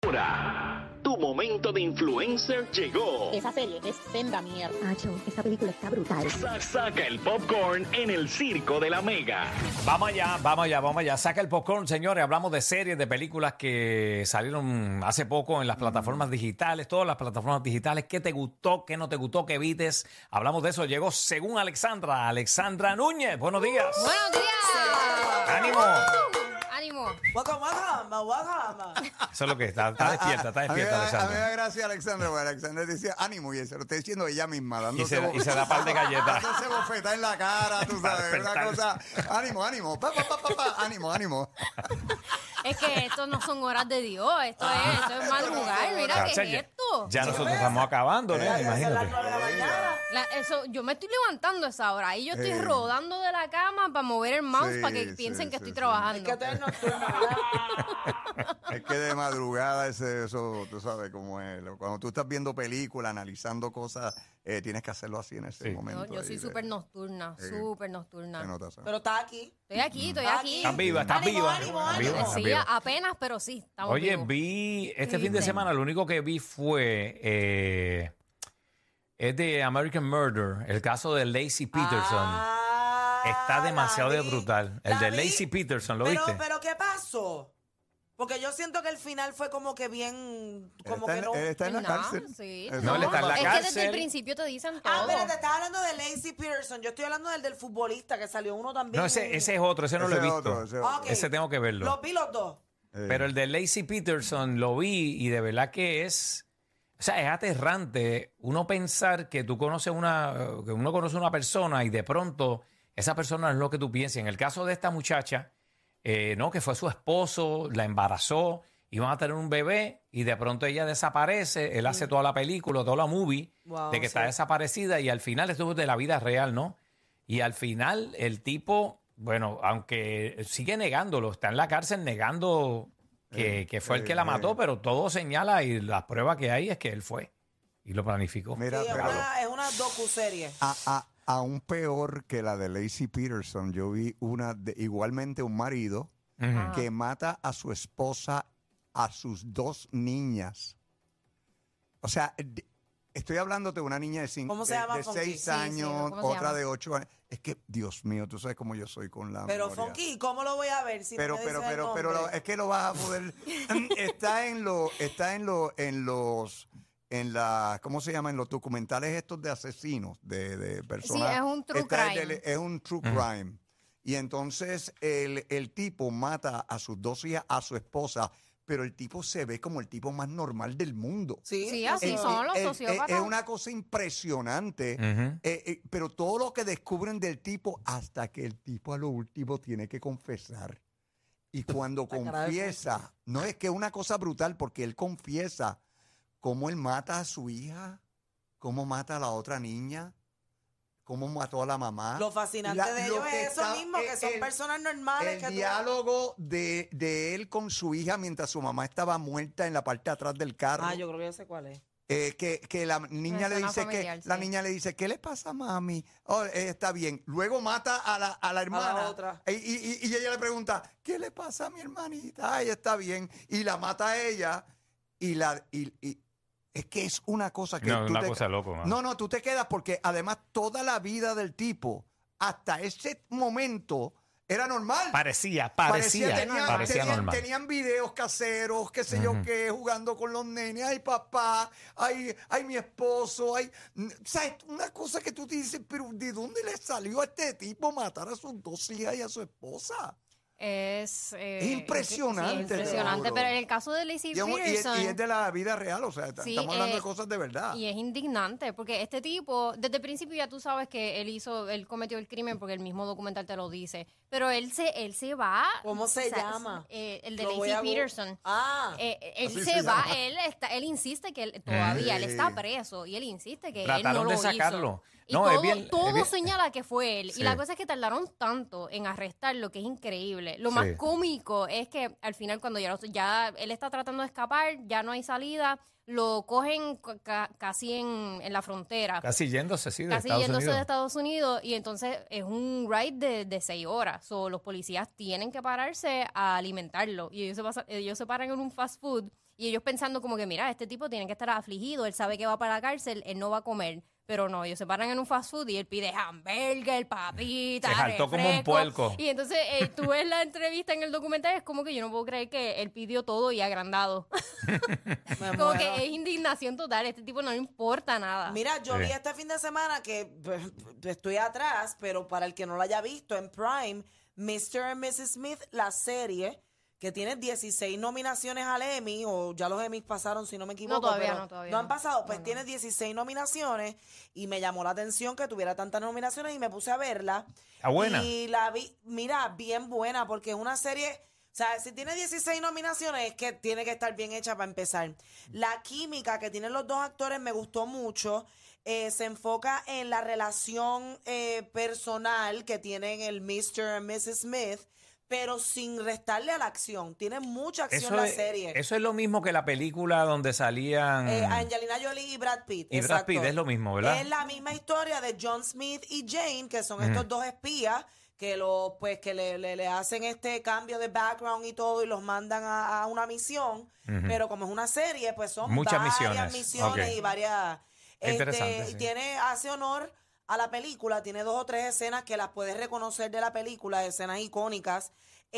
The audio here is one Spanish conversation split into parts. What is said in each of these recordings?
Ahora, tu momento de influencer llegó. Esa serie es senda mierda. Acho, esa película está brutal. Saca el popcorn en el Circo de la Mega. Vamos allá. Saca el popcorn, señores. Hablamos de series, de películas que salieron hace poco en las plataformas digitales, todas las plataformas digitales. ¿Qué te gustó? ¿Qué no te gustó? ¿Qué vites? Hablamos de eso. Llegó según Alexandra Núñez. Buenos días. ¡Buenos días! ¡Ánimo! ¡Ánimo! Welcome. Eso es lo que está despierta, A mí me Alexandra. da gracia Alexandra, porque Alexandra decía ánimo y se lo está diciendo ella misma, dándose Y se da par de galletas. dándose bofeta en la cara, tú sabes, una cosa, ánimo, ánimo. Es que esto no son horas de Dios, esto es madrugar. Mira, Chacha, ¿qué es esto? Ya nosotros estamos acabando, ¿no? Imagínate. Yo me estoy levantando a esa hora y yo estoy rodando de la cama para mover el mouse Sí, para que sí, piensen que sí, estoy sí. trabajando. Es que tú eres nocturna, ¿verdad? Es que de madrugada eso, tú sabes cómo es. Cuando tú estás viendo películas, analizando cosas, tienes que hacerlo así en ese Sí. momento. Yo soy súper nocturna, súper nocturna. ¿Qué notas? Pero estás aquí. Estoy aquí. Estás viva. Ánimo. Sí, apenas, pero sí, estamos Oye, vivos. vi este fin de Viste. semana, lo único que vi fue es de American Murder, el caso de Lacey Peterson. Está demasiado la vi. brutal. El La de vi. Lacey Peterson, ¿lo pero, viste? Pero ¿qué pasó? Porque yo siento que el final fue como que bien, como que no. Él está en la No, cárcel. sí. No, él está en la es que desde cárcel. el principio te dicen todo. Ah, pero te estaba hablando de Lacey Peterson. Yo estoy hablando del futbolista que salió uno también. No, ese es otro, ese no lo he Ese visto. otro, ese otro. Ok. Ese tengo que verlo. Los vi los dos. Pero el de Lacey Peterson lo vi y de verdad que es aterrante uno pensar que uno conoce una persona y de pronto esa persona es lo que tú piensas. En el caso de esta muchacha, no, que fue su esposo, la embarazó, iban a tener un bebé y de pronto ella desaparece, él hace toda la película, toda la movie Wow, de que está sí. desaparecida y al final esto es de la vida real, ¿no? Y al final el tipo, bueno, aunque sigue negándolo, está en la cárcel negando que fue el que la mató, pero todo señala y la prueba que hay es que él fue y lo planificó. Mira, Sí, pero es una docuserie. aún peor que la de Lacey Peterson, yo vi igualmente un marido Ujú. que mata a su esposa, a sus dos niñas. O sea, estoy hablándote de una niña de ¿Cómo se llama, de Funky? 6 Sí, años, ¿cómo se otra llama? de 8 años. Es que, Dios mío, tú sabes cómo yo soy con la Pero memoria. Funky, ¿cómo lo voy a ver si Pero, no me pero, dices el pero, pero nombre? es que lo vas a poder. ¿Cómo se llama? En los documentales estos de asesinos, de personas. Sí, es un true Está crime. es un true crime. Y entonces el tipo mata a sus dos hijas, a su esposa, pero el tipo se ve como el tipo más normal del mundo. Sí, así son los sociópatas. Es una cosa impresionante, Ujú. pero todo lo que descubren del tipo hasta que el tipo a lo último tiene que confesar. Y cuando La cara de confiesa, no es que es una cosa brutal porque él confiesa cómo él mata a su hija, cómo mata a la otra niña, cómo mató a la mamá. Lo fascinante de Lo ellos que es eso está- mismo, que son personas normales. El que tú- diálogo de él con su hija mientras su mamá estaba muerta en la parte de atrás del carro. Ah, yo creo que ya sé cuál es. Que la niña le Escena dice familiar, la sí. niña le dice, ¿qué le pasa, mami? Oh, está bien. Luego mata a la hermana. otra. Y ella le pregunta, ¿qué le pasa a mi hermanita? Ay, está bien. Y la mata a ella. Y es que es una cosa que No, tú una te- cosa loco, mano. No, tú te quedas porque además toda la vida del tipo, hasta ese momento, era normal. Parecía normal. Tenían videos caseros, qué sé yo qué, jugando con los nenes. Ay, papá, ay, mi esposo, ay. ¿Sabes? Una cosa que tú te dices, pero ¿de dónde le salió a este tipo matar a sus dos hijas y a su esposa? Es impresionante, sí, impresionante. seguro. Pero en el caso de Lacey Peterson. Y es de la vida real, o sea, Sí, estamos hablando de cosas de verdad. Y es indignante, porque este tipo, desde el principio ya tú sabes que él cometió el crimen porque el mismo documental te lo dice. Pero él se va. ¿Cómo se llama? El de Lo voy a Lacey bu- Peterson. Ah. Él Así se se va, llama. él insiste que él está preso y él insiste que él Trataron no de lo sacarlo. hizo. Y No, todo, es bien- todo es bien- señala que fue él. Sí. Y la cosa es que tardaron tanto en arrestarlo que es increíble. Lo Sí. más cómico es que al final cuando ya él está tratando de escapar, ya no hay salida, lo cogen casi en la frontera. Casi yéndose, sí, de Casi Estados yéndose Unidos. de Estados Unidos y entonces es un ride de 6 horas. So, los policías tienen que pararse a alimentarlo y ellos se paran en un fast food Y ellos pensando como que, mira, este tipo tiene que estar afligido, él sabe que va para la cárcel, él no va a comer. Pero no, ellos se paran en un fast food y él pide hamburger, papitas, Se jaltó como un refresco. puerco. Y entonces tú ves la entrevista en el documental, es como que yo no puedo creer que él pidió todo y agrandado. Me Como muero. que es indignación total, este tipo no le importa nada. Mira, yo Sí. vi este fin de semana que estoy atrás, pero para el que no lo haya visto, en Prime, Mr. and Mrs. Smith, la serie, que tiene 16 nominaciones al Emmy, o ya los Emmys pasaron, si no me equivoco. todavía pero no, todavía no han no. pasado, pues No, no. tiene 16 nominaciones y me llamó la atención que tuviera tantas nominaciones y me puse a verla. ¿Está buena? Y la vi, mira, bien buena, porque es una serie... O sea, si tiene 16 nominaciones es que tiene que estar bien hecha para empezar. La química que tienen los dos actores me gustó mucho. Se enfoca en la relación personal que tienen el Mr. y Mrs. Smith, pero sin restarle a la acción. Tiene mucha acción la serie. Eso es lo mismo que la película donde salían... Angelina Jolie y Brad Pitt. Y Brad exacto. Pitt es lo mismo, ¿verdad? Es la misma historia de John Smith y Jane, que son estos dos espías que le hacen este cambio de background y todo y los mandan a una misión. Pero como es una serie, pues son Muchas varias misiones. y Ok. varias... Interesante, y sí. hace honor a la película, tiene 2 o 3 escenas que las puedes reconocer de la película, escenas icónicas.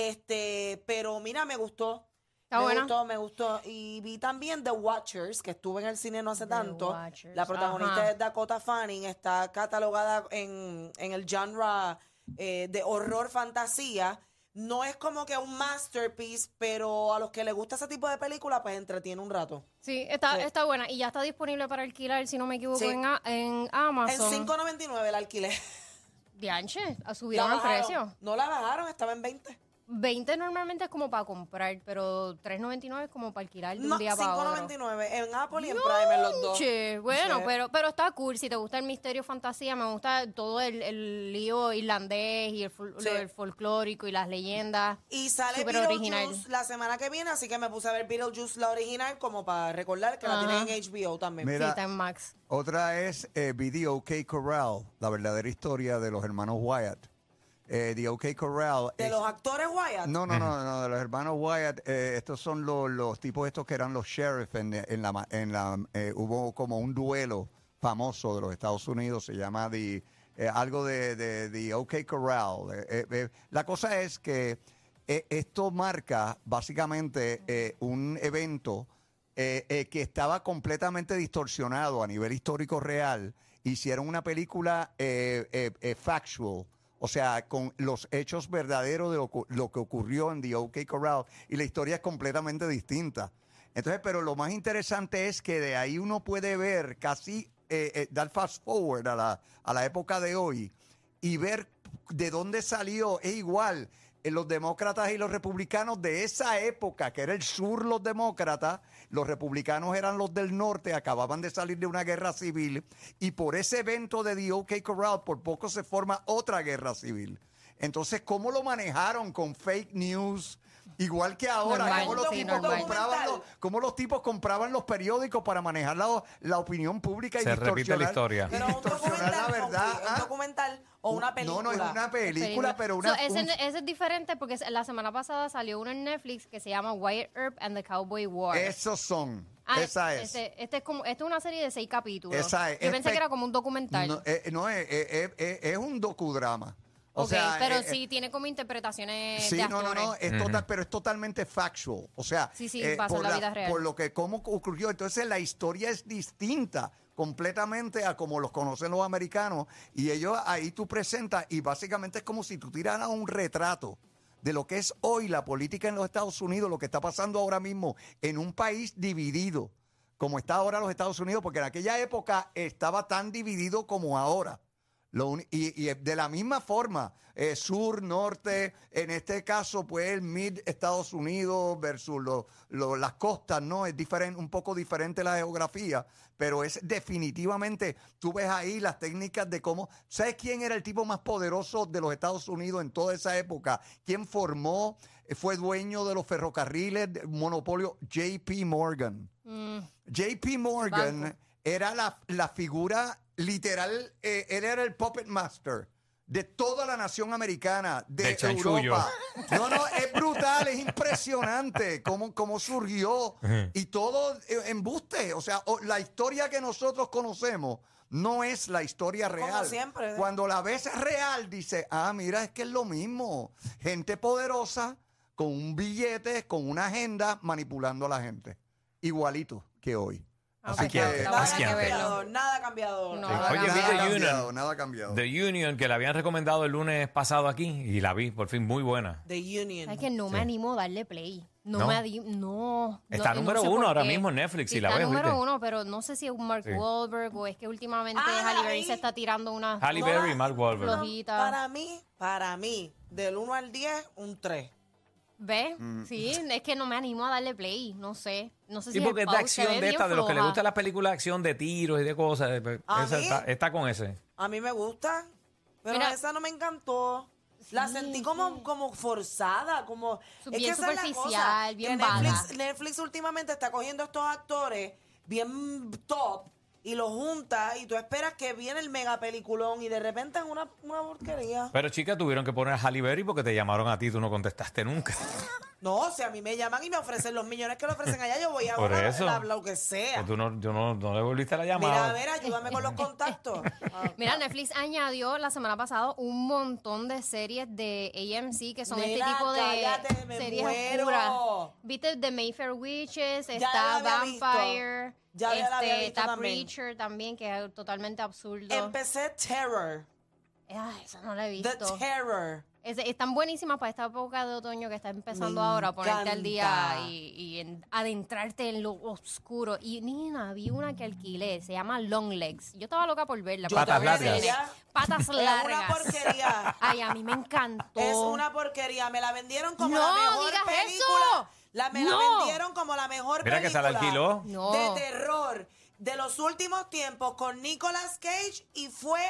Pero mira, me gustó. Está buena. Me gustó. Y vi también The Watchers, que estuve en el cine no hace The tanto. Watchers, La protagonista ajá. es Dakota Fanning, está catalogada en el genre de horror fantasía. No es como que un masterpiece, pero a los que les gusta ese tipo de película, pues entretiene un rato. Sí, Sí. está buena. Y ya está disponible para alquilar, si no me equivoco, Sí. en En Amazon. $5.99 la alquilé. Dianche, La subieron el bajaron. precio. No la bajaron, estaba en 20. 20 normalmente es como para comprar, pero $3.99 es como para alquilar de un No, día para otro. $5.99 en Apple y en Prime, en los dos. Che, bueno, Sí. pero está cool. Si te gusta el misterio fantasía, me gusta todo el lío irlandés y Sí. el folclórico y las leyendas. Y sale Súper Beetlejuice original. la semana que viene, así que me puse a ver Beetlejuice la original como para recordar que la Ajá. tienen en HBO también. Mira, Sí, está en Max. Otra es The OK Corral, la verdadera historia de los hermanos Wyatt. The OK Corral. De los actores Wyatt. No, de los hermanos Wyatt. Estos son los tipos estos que eran los sheriff hubo como un duelo famoso de los Estados Unidos, se llama algo de The OK Corral. La cosa es que esto marca básicamente un evento que estaba completamente distorsionado a nivel histórico real. Hicieron una película factual, o sea, con los hechos verdaderos de lo que ocurrió en The OK Corral, y la historia es completamente distinta. Entonces, pero lo más interesante es que de ahí uno puede ver casi, dar fast forward a la época de hoy y ver de dónde salió. Es igual, los demócratas y los republicanos de esa época, que era el sur los demócratas, los republicanos eran los del norte, acababan de salir de una guerra civil, y por ese evento de The OK Corral por poco se forma otra guerra civil. Entonces, ¿cómo lo manejaron con fake news? Igual que ahora, Normal, ¿cómo los sí, tipos normal. cómo los tipos compraban los periódicos para manejar la opinión pública y Se repite la historia. Pero un distorsionar la documental, verdad? un documental o una película. No es una película, pero una... Ese es diferente porque la semana pasada salió uno en Netflix que se llama Wyatt Earp and the Cowboy War. Esos son. Ah, Esa es. Este es una serie de 6 capítulos. Esa es. Yo pensé que era como un documental. No, es un docudrama. O Ok, sea, pero sí tiene como interpretaciones sí, de no, actores. es total, pero es totalmente factual. O sea, Sí, pasa en por la vida real. Por lo que cómo ocurrió. Entonces la historia es distinta completamente a como los conocen los americanos. Y ellos ahí tú presentas y básicamente es como si tú tiraras un retrato de lo que es hoy la política en los Estados Unidos, lo que está pasando ahora mismo en un país dividido, como está ahora los Estados Unidos, porque en aquella época estaba tan dividido como ahora. Y de la misma forma, sur, norte, en este caso, pues el mid Estados Unidos versus las costas, ¿no? Es diferente, un poco diferente la geografía, pero es definitivamente, tú ves ahí las técnicas de cómo, ¿sabes quién era el tipo más poderoso de los Estados Unidos en toda esa época? ¿Quién formó, fue dueño de los ferrocarriles, monopolio? JP Morgan. JP Morgan Banco. era la figura literal, él era el puppet master de toda la nación americana, de Del chanchullo. Europa. No, es brutal, es impresionante cómo surgió y todo embuste. O sea, la historia que nosotros conocemos no es la historia real. Como siempre. Cuando la ves real, dice, mira, es que es lo mismo. Gente poderosa con un billete, con una agenda, manipulando a la gente. Igualito que hoy. Así pues, que está Nada Así ha que- cambiado, nada ha cambiado. No. Oye, vi nada The ha Union. cambiado, nada ha cambiado. The Union, que la habían recomendado el lunes pasado aquí y la vi, por fin, muy buena. The Union. Es que no me animo a darle play. ¿No? No. Está no número sé uno por ahora qué. mismo en Netflix, Sí, si la está ves, número ¿viste? uno, pero no sé si es un Mark Sí. Wahlberg o es que últimamente Ah, Halle Berry ahí. se está tirando una... Halle No, Berry y Mark Wahlberg. flojita. Para mí, del 1 al 10, un 3. ¿Ves? Sí, es que no me animo a darle play. No sé. No sé Sí, si porque el es de post se acción ve de bien esta, de los que les floja. gustan las películas de acción de tiros y de cosas. ¿A Esa mí? está con ese. A mí me gusta, pero Mira. esa no me encantó. La Sí, sentí sí. como forzada, como... Bien esa es la superficial, cosa, bien que Netflix, vaga. Netflix últimamente está cogiendo estos actores bien top y los junta y tú esperas que viene el mega peliculón y de repente es una porquería. Pero chicas, tuvieron que poner a Halle Berry porque te llamaron a ti, tú no contestaste nunca. No, si a mí me llaman y me ofrecen los millones que le ofrecen allá, yo voy a Por eso. lo que sea. Tú no le volviste la Mira, llamada. a ver, ayúdame con los contactos. Mira, Netflix añadió la semana pasada un montón de series de AMC que son Nena, este tipo de cállate, me series muero. oscuras. ¿Viste? The Mayfair Witches, Ya está la había Vampire, visto. Ya la había visto está también. Preacher también, que es totalmente absurdo. Empecé Terror. Ay, esa no la he The visto. Terror. Están buenísimas para esta época de otoño que está empezando Me ahora, ponerte al día encanta. y adentrarte en lo oscuro. Y Nina, vi una que alquilé, se llama Long Legs. Yo estaba loca por verla. Yo porque Patas estaba en largas. cine. Patas Es una largas. porquería. Ay, a mí me encantó. Es una porquería. Me la vendieron como No, la mejor digas película. eso. Me la No. vendieron como la mejor Mira que se película la alquiló. No. de terror de los últimos tiempos con Nicolas Cage y fue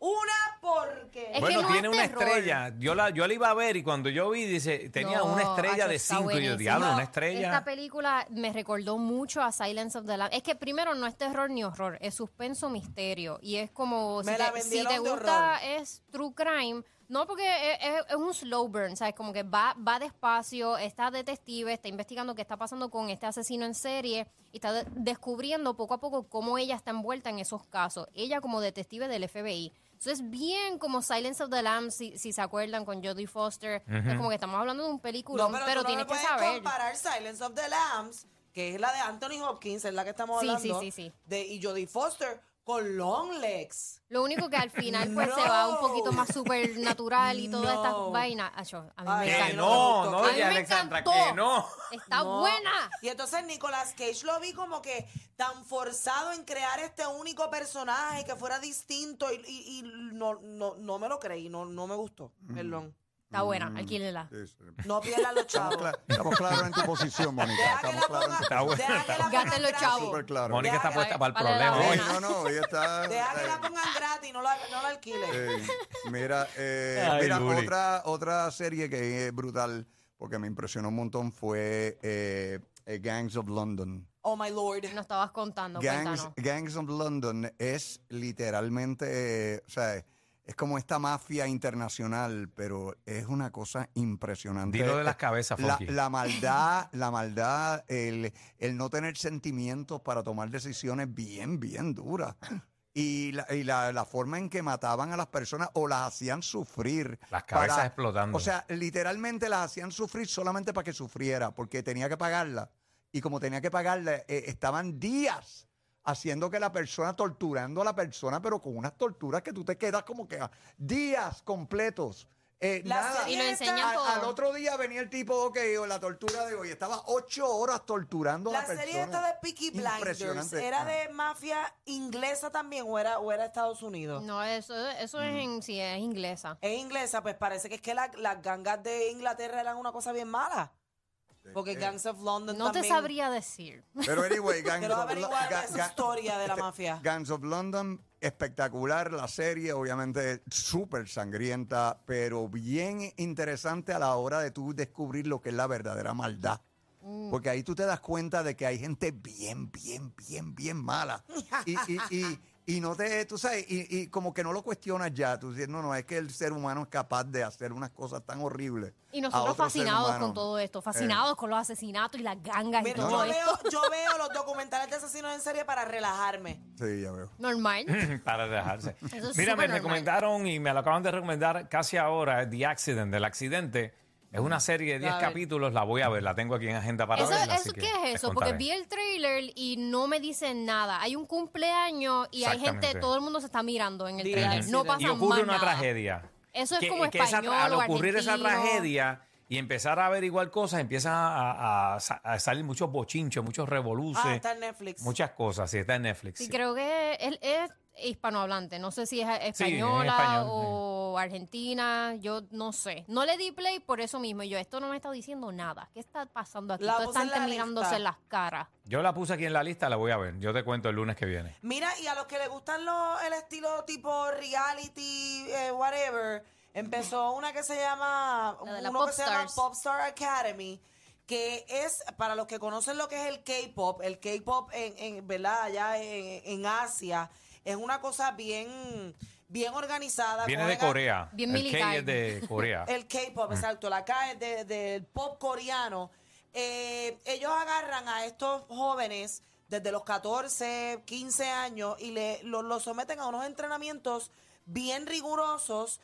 una porquería. Es que Bueno, no tiene es una terror. estrella. Yo la iba a ver y cuando yo vi, dice, tenía No, una estrella acho, de está 5. Y yo, buenísima. diablo, una estrella. Esta película me recordó mucho a Silence of the Lambs. Es que primero no es terror ni horror, es suspenso misterio. Y es como, Me la vendieron si te de gusta horror. es true crime, no porque es un slow burn, ¿sabes? Como que va despacio, está detective, está investigando qué está pasando con este asesino en serie y está descubriendo poco a poco cómo ella está envuelta en esos casos. Ella como detective del FBI. Eso es bien como Silence of the Lambs, si se acuerdan, con Jodie Foster. Es como que estamos hablando de un película, pero tú no tienes me que puedes saber. comparar Silence of the Lambs, que es la de Anthony Hopkins, es la que estamos Sí, hablando, sí. y Jodie Foster con Long Legs. Lo único que al final pues No. se va un poquito más supernatural y todas No. estas vainas. Acho, a mí Ay, me Que Ay, encantó. no, no, no, a mí oye, me Alexandra, encantó. que no. Está No. buena. Y entonces Nicolas Cage lo vi como que tan forzado en crear este único personaje que fuera distinto y no me lo creí, no me gustó, perdón. Está buena, alquílela. Sí, sí. No pierdas los chavos. Estamos claros en tu posición, Mónica. Deja que Estamos la claros en tu Está buena. deja que la Gasten pongan los gratis. chavos. Súper claro. Mónica está Deja puesta que- para el vale la problema Sí, hoy. no, ella está. Deja que la pongan gratis, no la alquiles. Mira, Ay, mira Luli. otra serie que es brutal, porque me impresionó un montón, fue Gangs of London. Oh my lord. No estabas contando, Gangs, cuéntanos. Gangs of London es literalmente, o sea, es como esta mafia internacional, pero es una cosa impresionante. Dilo de las cabezas, La, Funky. la maldad, el no tener sentimientos para tomar decisiones bien duras. Y la forma en que mataban a las personas o las hacían sufrir. Las cabezas explotando. O sea, literalmente las hacían sufrir solamente para que sufriera, porque tenía que pagarla. Y como tenía que pagarla, estaban días haciendo que la persona, torturando a la persona, pero con unas torturas que tú te quedas como que días completos. Nada. Y lo enseñan todo. Al otro día venía el tipo, ok, la tortura de hoy. Estaba 8 horas torturando a La la persona. serie esta de Peaky Blinders, Impresionante. ¿era de mafia inglesa también o era Estados Unidos? No, eso es sí, es inglesa. Es inglesa, pues parece que es que las gangas de Inglaterra eran una cosa bien mala. Porque Gangs of London No te también. sabría decir. Pero anyway, Gangs Quiero of averiguar esa historia de la mafia. Gangs of London, espectacular la serie, obviamente súper sangrienta, pero bien interesante a la hora de tú descubrir lo que es la verdadera maldad. Porque ahí tú te das cuenta de que hay gente bien mala. y no te, tú sabes, y como que no lo cuestionas ya. Tú dices, no, es que el ser humano es capaz de hacer unas cosas tan horribles. Y a nosotros otro ser fascinados humano. con todo esto, fascinados con los asesinatos y las gangas y Mira, todo esto. yo veo los documentales de asesinos en serie para relajarme. Sí, ya veo. Normal. Para dejarse. Eso es Mira, me súper normal. recomendaron y me lo acaban de recomendar casi ahora, The Accident, del accidente. Es una serie de 10 A ver. capítulos, la voy a ver, la tengo aquí en agenda para Eso, verla. así ¿qué que es les eso? Porque contaré. vi el trailer y no me dicen nada. Hay un cumpleaños y hay gente, Exactamente. todo el mundo se está mirando en el Sí, trailer. sí, No sí. pasa Y ocurre más una nada. tragedia. Eso es como que esa- español al o ocurrir esa argentino. tragedia y empezar a averiguar cosas, empiezan a salir muchos bochinchos, muchos revoluces, Está en Netflix. muchas cosas. Sí, está en Netflix. Sí, sí. creo que él es hispanohablante. No sé si es española español, o argentina. Yo no sé. No le di play por eso mismo. Y yo, esto no me está diciendo nada. ¿Qué está pasando aquí? La Todos puse en están la mirándose lista. en las caras. Yo la puse aquí en la lista, la voy a ver. Yo te cuento el lunes que viene. Mira, y a los que les gustan el estilo tipo reality, whatever, empezó una que se llama, La de la uno que se llama Popstars. Popstar Academy, que es, para los que conocen lo que es el K-pop ¿verdad? Allá en Asia, es una cosa bien organizada. Viene de Cogen a- Corea. Bien el militar. K es de Corea. El K-pop, exacto. La K es del pop coreano. Ellos agarran a estos jóvenes desde los 14, 15 años y los someten a unos entrenamientos bien rigurosos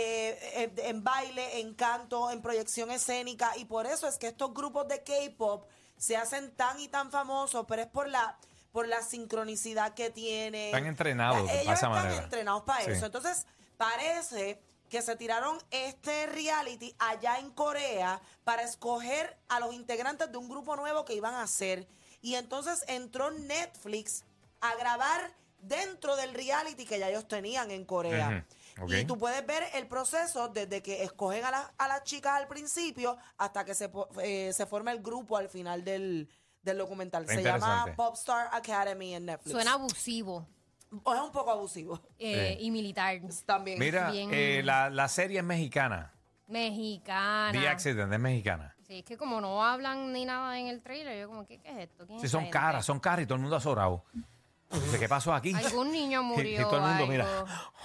en baile, en canto, en proyección escénica. Y por eso es que estos grupos de K-pop se hacen tan y tan famosos, pero es por la sincronicidad que tienen. Están entrenados de Ellos esa están manera. entrenados para Sí. eso. Entonces, parece que se tiraron este reality allá en Corea para escoger a los integrantes de un grupo nuevo que iban a hacer. Y entonces entró Netflix a grabar dentro del reality que ya ellos tenían en Corea. Ujú, ok. Y tú puedes ver el proceso desde que escogen a las chicas al principio hasta que se forma el grupo al final del documental. Está Se llama interesante. Popstar Academy en Netflix. Suena abusivo O es un poco abusivo y militar. también. Mira, Bien. la serie es mexicana. Mexicana. The Accident es mexicana. Sí, es que como no hablan ni nada en el trailer, yo como, ¿qué es esto? ¿Quién Sí, es son esta caras gente? y todo el mundo azorado. Dice, ¿qué pasó aquí? Algún niño murió. Y todo el mundo, algo. mira.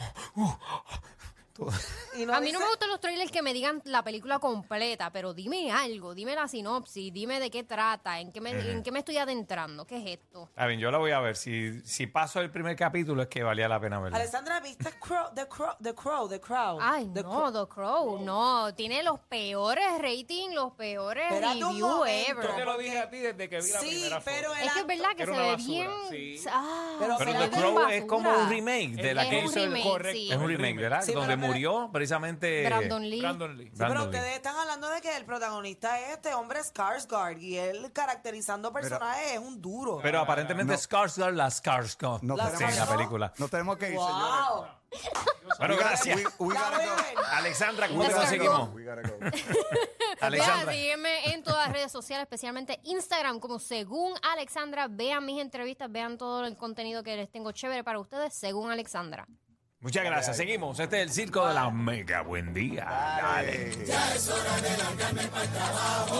Y no A mí no dice- me gustan los trailers que me digan la película completa, pero dime algo, dime la sinopsis, dime de qué trata, en qué me estoy adentrando, ¿qué es esto? A ver, yo la voy a ver. Si paso el primer capítulo es que valía la pena verla. Alessandra, ¿viste The Crow? Ay, The no, The Crow, no, tiene los peores ratings, los peores Espérate un reviews momento. ever. Yo te lo dije a ti desde que Sí, pero Es que es verdad que Era se una ve basura, bien. sí. Pero Pero se The ve Crow bien es como basura. un remake de la Es que un hizo el remake, correcto. sí. Es un remake, ¿verdad? Sí, Donde pero- murió precisamente Brandon Lee. Lee. Sí, pero Brandon Lee. ustedes están hablando de que el protagonista es este hombre Skarsgård y él caracterizando personajes es un duro. Pero aparentemente No. Skarsgård, la Skarsgård. No ¿La Sí, tenemos, en la Skarsgård? película. no tenemos que ir, wow. señores. Bueno, gracias. We La gotta voy a go. ver. Alexandra, ¿cómo te Let's conseguimos? We gotta go. Alexandra. Vean, sígueme en todas las redes sociales, especialmente Instagram, como Según Alexandra. Vean mis entrevistas, vean todo el contenido que les tengo chévere para ustedes, Según Alexandra. Muchas gracias. Seguimos. Este es el Circo de la Mega. Buen día. Dale. Dale.